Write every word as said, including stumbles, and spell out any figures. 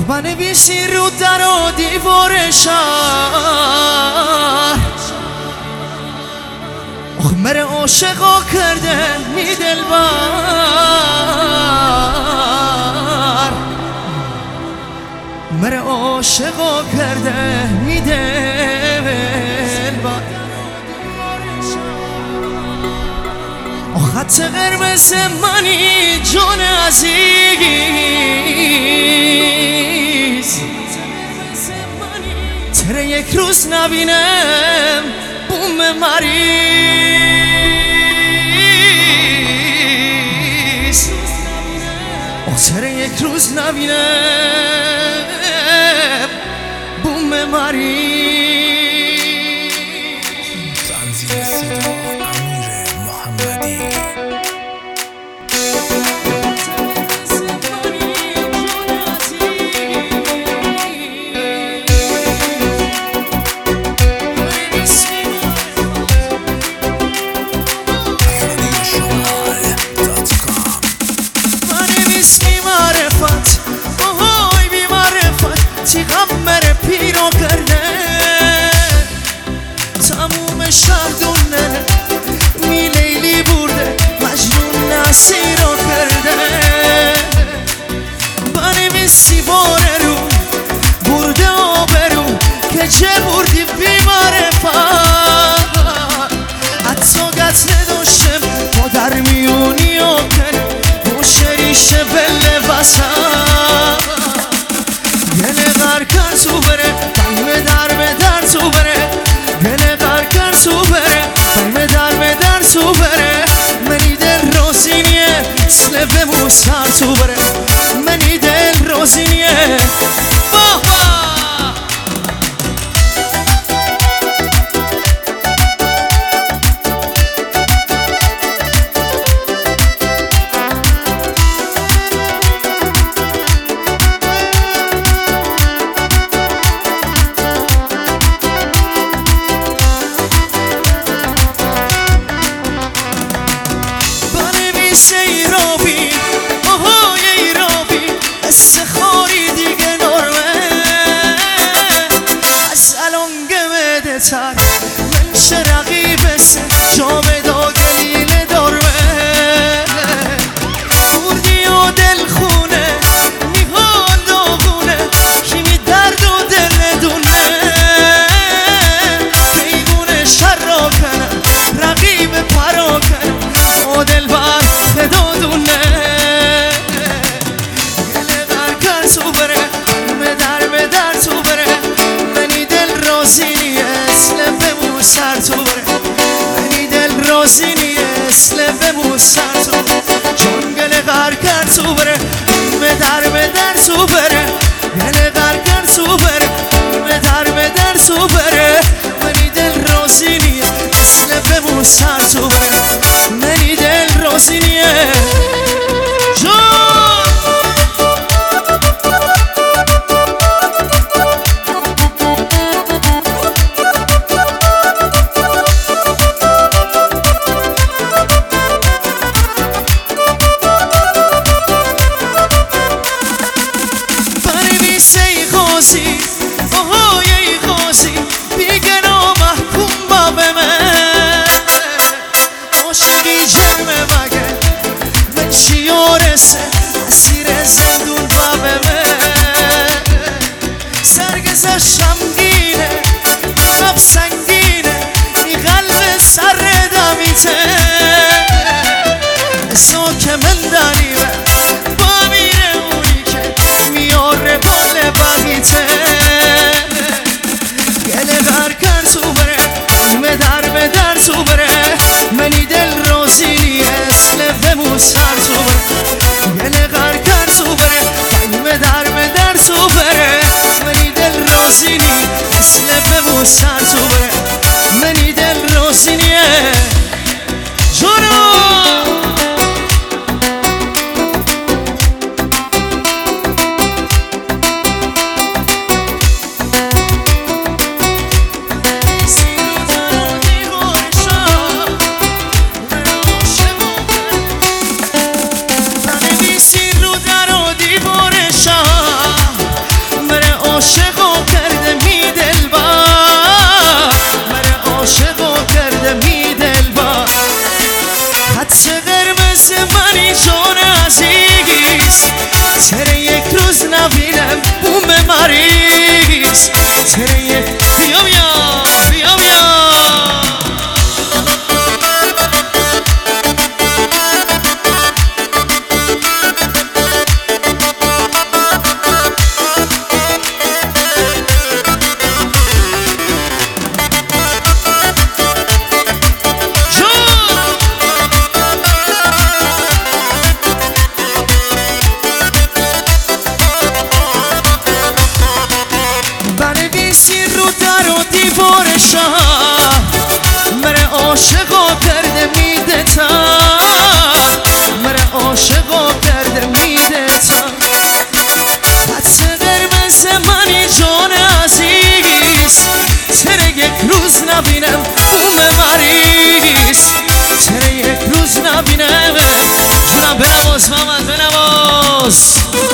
بنویسی رو در و دیوار شهر آخ مره عاشقا کرده می دلبر مره عاشقا کرده می دلبر آخ خط قرمز منی جان عزیز تره یک روز نبینم بوم مریض آخ تره یک روز نبینم بوم مریض تنظیم صدا امیر محمدی پیرو کرده تموم شهر دونه می لیلی برده مجنون نسیرو کرده بنویسی باره رو برده آبرو که چه بردی بیمعرفت حتی قتل داشتم با در میونی و کنه با شریشه بله وسط گله غر کرد تو بره قلب در به در تو بره گله غر کرد تو بره قلب در به در تو بره منی دل روزینیه سله بمو سر تو بره منی دل روزینیه بابا من چه رقیب سه جامد و گلیل دارمه بردی و دل خونه میهان داغونه کیمی درد و دل دونه پیگونه شر را کنم رقیب پرا کنم و دل بر فدا دونه گله در کر تو بره مدر مدر تو بره منی دل رازینیه سر تو بره منی دل رازینی اسله بمو سر تو جان گله غر کرد تو بره مدر مدر تو بره گله غر کرد تو بره مدر مدر تو بره منی دل رازینی اسله بمو سر تو بره منی دل رازینیه اسیر زندون بابمه سرگزه شمگینه قلب سنگینه ای قلب سر دمیته ساک من دانیمه با میره اونی که میاره بال بقیته گله غر کرد تو بره مدر مدر تو بره منی دل رازینی اسله بمو سر تو بره گله غر کرد تو بره قلب در به در تو بره منی دل رازینی اسله بمو سر تو بره منی دل رازینیه جانو نبینم بوم مریض تره بیا بیا بیا بیا مره عاشقا کرده میده تا مره عاشقا کرده میده تا حدس قرمز منی جان عزیز چرا یک روز نبینم بوم مریض چرا یک روز نبینم جونم بنواز محمد بنواز